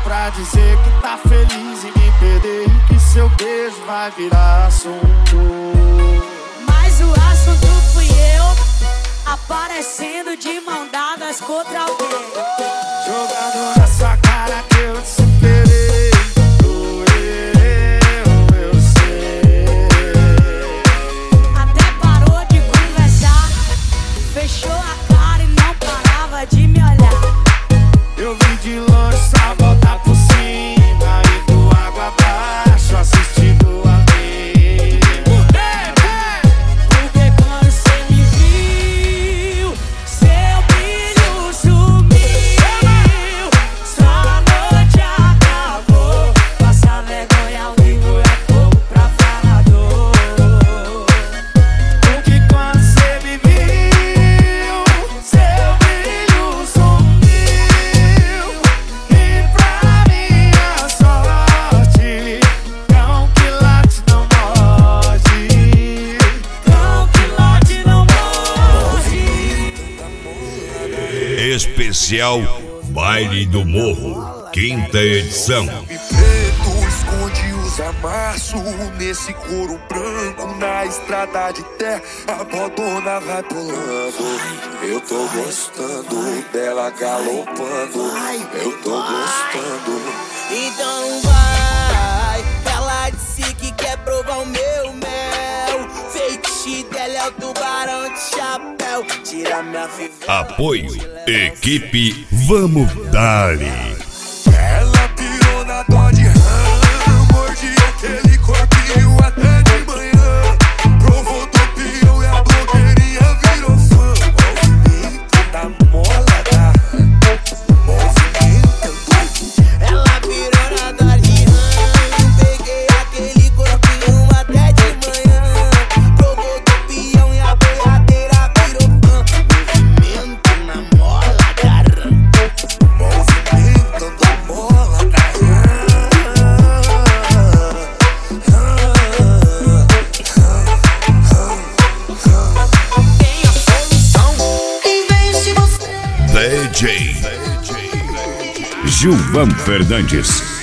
pra dizer que tá feliz em me perder, que seu beijo vai virar assunto. Mas o assunto fui eu, aparecendo de mão dadas contra alguém, jogando na sua cara que eu te superei. Eu sei. Até parou de conversar, fechou a cara e não parava de me olhar. Eu vim de longe só voltar por cima, indo água abaixo, assistindo a mim. Porque quando cê me viu, seu brilho sumiu. Sua noite acabou, passar vergonha ao vivo é pouco pra falador. Porque quando cê me viu, seu brilho sumiu. E pra minha sorte, cão que late não morde. Cão que late não morre. Especial Baile do Morro, 5ª edição. Preto esconde os amassos nesse couro branco na estrada de terra. A bodona vai pulando. Eu tô gostando dela galopando. Eu tô gostando. Então vai, ela disse que quer provar o meu mel. Fake dela é o tubarão de chapéu. Tira minha fivela. Apoio Equipe Vamos Dali. Ela pirou na Dodge Ram, mordi aquele corpinho até de manhã. Provou do pião e a blogueirinha virou fã. Movimento da mola da movimento. Ela virou na Dodge Ram, peguei aquele corpinho até de manhã. Provou do pião e a boiadeira virou fã. Movimento na mola da Ram. Movimento da mola da Tem a solução. Em vez de você DJ Gilvan Fernandes.